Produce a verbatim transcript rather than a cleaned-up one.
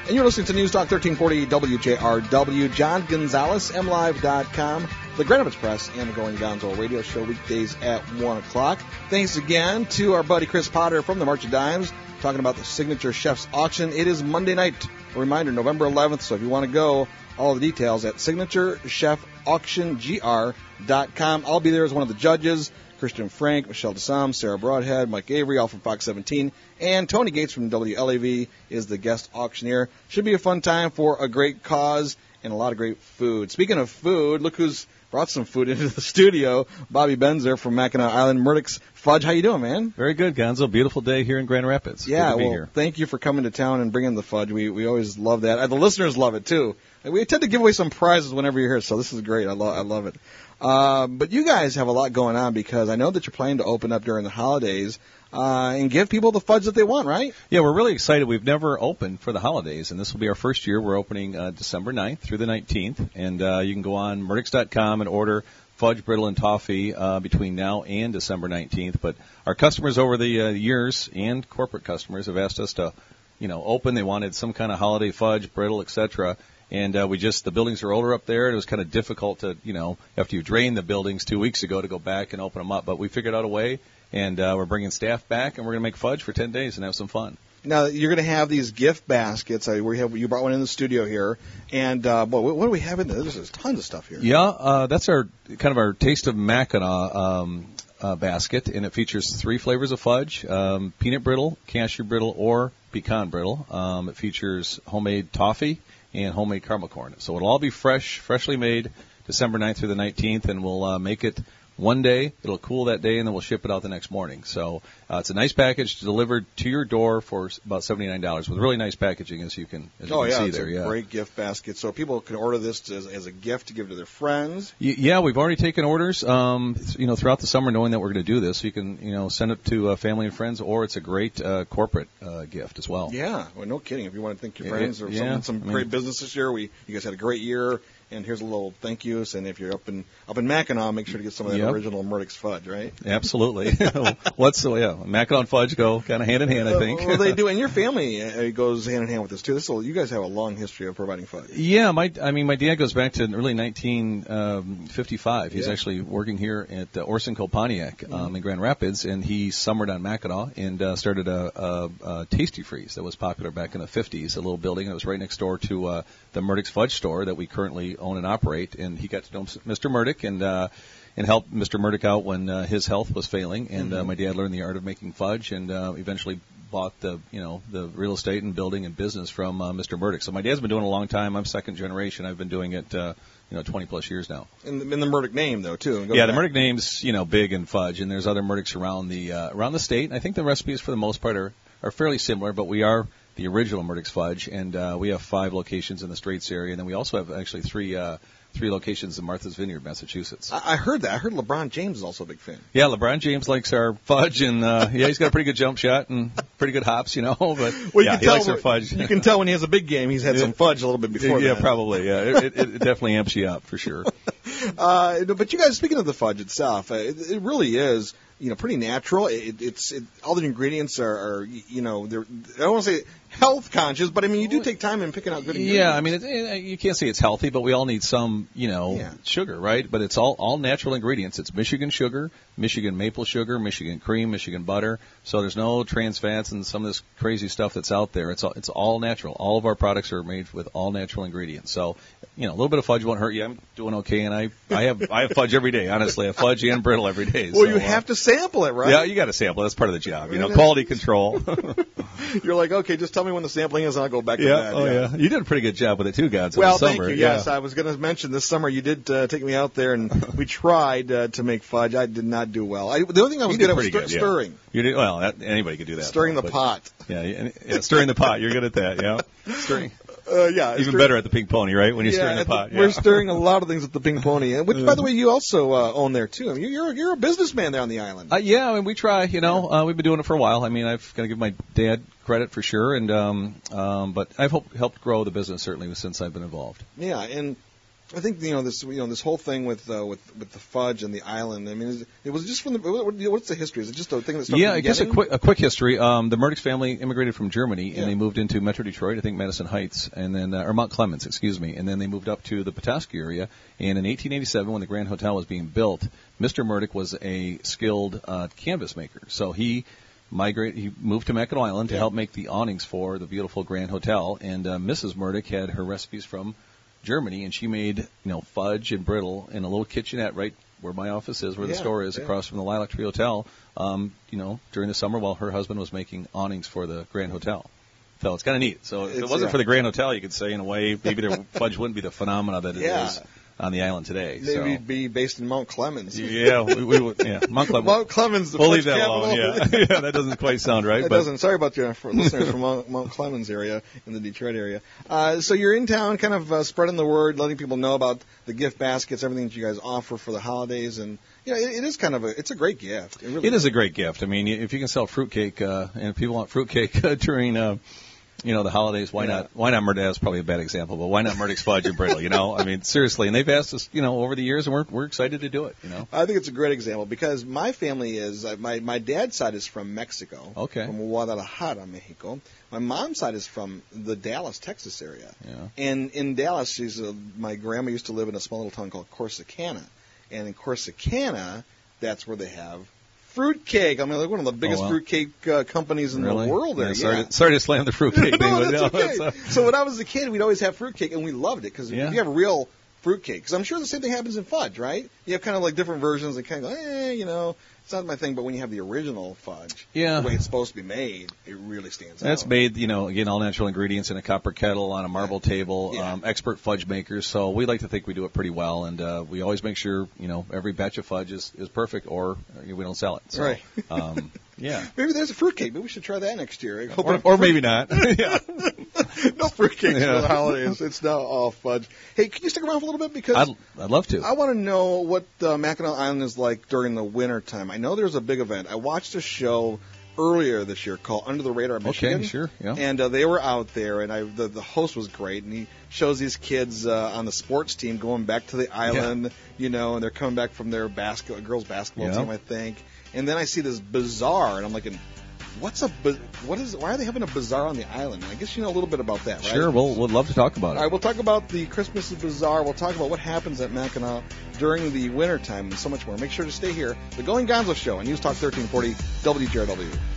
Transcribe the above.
And you're listening to News Talk thirteen forty W J R W. John Gonzalez, M Live dot com, the Grand Rapids Press, and the Going Gonzo radio show weekdays at one o'clock. Thanks again to our buddy Chris Potter from the March of Dimes, talking about the Signature Chef's Auction. It is Monday night. A reminder, November eleventh, so if you want to go, all the details at signature chef auction g r dot com. I'll be there as one of the judges. Christian Frank, Michelle DeSam, Sarah Broadhead, Mike Avery, all from Fox seventeen, and Tony Gates from W L A V is the guest auctioneer. Should be a fun time for a great cause and a lot of great food. Speaking of food, look who's brought some food into the studio. Bobby Benzer from Mackinac Island, Murdoch's Fudge. How you doing, man? Very good, Gonzo. Beautiful day here in Grand Rapids. Yeah, good to be well, here. Thank you for coming to town and bringing the fudge. We we always love that. Uh, the listeners love it, too. We tend to give away some prizes whenever you're here, so this is great. I, lo- I love it. Uh, but you guys have a lot going on because I know that you're planning to open up during the holidays uh, and give people the fudge that they want, right? Yeah, we're really excited. We've never opened for the holidays, and this will be our first year. We're opening uh, December ninth through the nineteenth, and uh, you can go on Murdochs dot com and order fudge, brittle, and toffee uh, between now and December nineteenth. But our customers over the uh, years and corporate customers have asked us to, you know, open. They wanted some kind of holiday fudge, brittle, et cetera. And uh, we just, the buildings are older up there. It was kind of difficult to, you know, after you drained the buildings two weeks ago to go back and open them up. But we figured out a way, and uh, we're bringing staff back, and we're going to make fudge for ten days and have some fun. Now, you're going to have these gift baskets. Uh, we have, you brought one in the studio here. And, uh, boy, what, what do we have in there? There's tons of stuff here. Yeah, uh, that's our kind of our Taste of Mackinac um, uh, basket, and it features three flavors of fudge, um, peanut brittle, cashew brittle, or pecan brittle. Um, it features homemade toffee and homemade caramel corn. So it'll all be fresh, freshly made, December ninth through the nineteenth, and we'll uh, make it one day. It'll cool that day, and then we'll ship it out the next morning. So uh, it's a nice package delivered to your door for about seventy-nine dollars with really nice packaging, as you can, as you oh, can yeah, see it's there. A yeah, great gift basket. So people can order this as, as a gift to give to their friends. Y- yeah, we've already taken orders, um, you know, throughout the summer, knowing that we're going to do this. So you can, you know, send it to uh, family and friends, or it's a great uh, corporate uh, gift as well. Yeah, well, no kidding. If you want to thank your Yeah, friends or yeah, some, some I mean, great business this year, we you guys had a great year. And here's a little thank yous. And if you're up in up in Mackinac, make sure to get some of that Yep. original Murdoch's fudge, right? Absolutely. What's the, yeah, Mackinac and fudge go kind of hand in hand, I think. Uh, well, they do. And your family uh, goes hand in hand with this, too. This will, you guys have a long history of providing fudge. Yeah, my I mean, my dad goes back to really nineteen fifty-five. He's Yeah. actually working here at uh, Orson Co. Pontiac um, mm-hmm. in Grand Rapids, and he summered on Mackinac and uh, started a, a, a Tasty Freeze that was popular back in the fifties, a little building. It was right next door to uh, the Murdoch's Fudge store that we currently own and operate. And he got to know Mister Murdoch and uh, and helped Mister Murdoch out when uh, his health was failing. And mm-hmm. uh, my dad learned the art of making fudge, and uh, eventually bought the you know the real estate and building and business from uh, Mister Murdoch. So my dad's been doing it a long time. I'm second generation. I've been doing it uh, you know twenty plus years now. In the, in the Murdoch name though too. Yeah, back. the Murdoch name's you know big in fudge, and there's other Murdochs around the uh, around the state. And I think the recipes for the most part are are fairly similar, but we are the original Murdoch's Fudge, and uh, we have five locations in the Straits area, and then we also have actually three. Uh, Three locations in Martha's Vineyard, Massachusetts. I, I heard that. I heard LeBron James is also a big fan. Yeah, LeBron James likes our fudge, and uh, yeah, he's got a pretty good jump shot and pretty good hops, you know. But well, you yeah, can he tell likes our fudge. You can tell when he has a big game, he's had some fudge a little bit before. Yeah, that. probably. Yeah, it, it, it definitely amps you up for sure. uh, but you guys, speaking of the fudge itself, uh, it, it really is. You know, pretty natural. It, it's it, all the ingredients are, are, you know, they're. I don't want to say health conscious, but I mean, you do take time in picking out good ingredients. Yeah, I mean, it, it, you can't say it's healthy, but we all need some, you know, yeah. sugar, right? But it's all all natural ingredients. It's Michigan sugar, Michigan maple sugar, Michigan cream, Michigan butter. So there's no trans fats and some of this crazy stuff that's out there. It's all, it's all natural. All of our products are made with all natural ingredients. So, you know, a little bit of fudge won't hurt you. I'm doing okay, and I I have I have fudge every day. Honestly, I have fudge and brittle every day. Well, so, you have uh, to sample it, right? Yeah, you got to sample. That's part of the job. You know, quality control. You're like, okay, just tell me when the sampling is, and I'll go back to yeah, that. oh yeah, yeah. You did a pretty good job with it too, Gods. Well, in the thank summer. you. Yeah. Yes, I was going to mention this summer you did uh, take me out there, and we tried uh, to make fudge. I did not do well. I, the only thing I was You did good at was pretty stir- good, yeah. stirring. You did well. That, anybody could do that. Stirring the but, pot. Yeah, yeah, yeah, stirring the pot. You're good at that. Yeah, stirring. Uh, yeah, Even stir- better at the Pink Pony, right? When you're yeah, stirring the at pot. the- yeah. We're stirring a lot of things at the Pink Pony, which, by the way, you also uh, own there too. I mean, you're you're a businessman there on the island. Uh, yeah, I mean, we try. You know, uh, we've been doing it for a while. I mean, I've got to give my dad credit for sure, and um, um, but I've helped helped grow the business certainly since I've been involved. Yeah, and I think you know this. You know this whole thing with uh, with with the fudge and the island. I mean, is, it was just from the. What, what's the history? Is it just a thing that started? Yeah, from I the guess a beginning? quick a quick history. Um, the Murdoch's family immigrated from Germany, Yeah. and they moved into Metro Detroit, I think Madison Heights, and then uh, or Mount Clemens, excuse me, and then they moved up to the Petoskey area. And in eighteen eighty-seven, when the Grand Hotel was being built, Mister Murdoch was a skilled uh, canvas maker, so he. Migrate. He moved to Mackinac Island to Yeah. help make the awnings for the beautiful Grand Hotel, and uh, Missus Murdoch had her recipes from Germany, and she made you know fudge and brittle in a little kitchenette right where my office is, where the Yeah, store is, yeah. across from the Lilac Tree Hotel. Um, you know, during the summer while her husband was making awnings for the Grand Hotel. So it's kind of neat. So if it It's- wasn't yeah. for the Grand Hotel, you could say in a way maybe the fudge wouldn't be the phenomena that it Yeah. is on the island today. Maybe so. it'd be based in Mount Clemens. Yeah, we, we would. Yeah, Mount Clemens. Mount Clemens, the We'll fudge leave that capital. alone. Yeah, yeah, that doesn't quite sound right. It but doesn't. Sorry about you for listeners from Mount, Mount Clemens area in the Detroit area. Uh, so you're in town, kind of uh, spreading the word, letting people know about the gift baskets, everything that you guys offer for the holidays, and you know, it, it is kind of a, it's a great gift. It, really It is a great gift. I mean, if you can sell fruitcake, uh, and if people want fruitcake uh, during, uh, you know, the holidays, why Yeah. not? Why not Murdoch? That's probably a bad example, but why not Murdoch's fudge and brittle? You know, I mean, seriously. And they've asked us, you know, over the years, and we're we're excited to do it. You know. I think it's a great example because my family is uh, my my dad's side is from Mexico, Okay. from Guadalajara, Mexico. My mom's side is from the Dallas, Texas area. Yeah. And in Dallas, she's uh, my grandma used to live in a small little town called Corsicana, and in Corsicana, that's where they have fruitcake. I mean, they're one of the biggest wow. fruitcake uh, companies in Really? the world. There, Yeah, sorry, yeah. To, sorry to slam the fruitcake thing, No, but that's no, okay. it's, uh, So when I was a kid, we'd always have fruitcake, and we loved it because Yeah. if you have real fruitcake, because I'm sure the same thing happens in fudge, right? You have kind of like different versions that kind of go, eh, you know, it's not my thing. But when you have the original fudge, Yeah. the way it's supposed to be made, it really stands out. That's made, you know, again, all natural ingredients in a copper kettle on a marble table. Yeah. Um, expert fudge makers, so we like to think we do it pretty well, and uh, we always make sure, you know, every batch of fudge is, is perfect, or uh, we don't sell it. So, Right. um, yeah. Maybe there's a fruitcake. Maybe we should try that next year. Open Or, up or fruit- maybe not. yeah. no fruitcakes Yeah. for the holidays. It's now all fudge. Hey, can you stick around for a little bit because I'd, I'd love to. I want to know what uh, Mackinac Island is like during the winter time. I know there's a big event. I watched a show earlier this year called Under the Radar Michigan. Okay, sure, yeah. And uh, they were out there, and I the, the host was great, and he shows these kids uh, on the sports team going back to the island, you know, and they're coming back from their basket girls basketball Yeah. team, I think. And then I see this bazaar, and I'm like, what's a ba- what is? Why are they having a bazaar on the island? And I guess you know a little bit about that, right? Sure, we'll, we'd love to talk about it. All right, we'll talk about the Christmas Bazaar. We'll talk about what happens at Mackinac during the winter time and so much more. Make sure to stay here. The Going Gonzo Show on News Talk thirteen forty W J R W.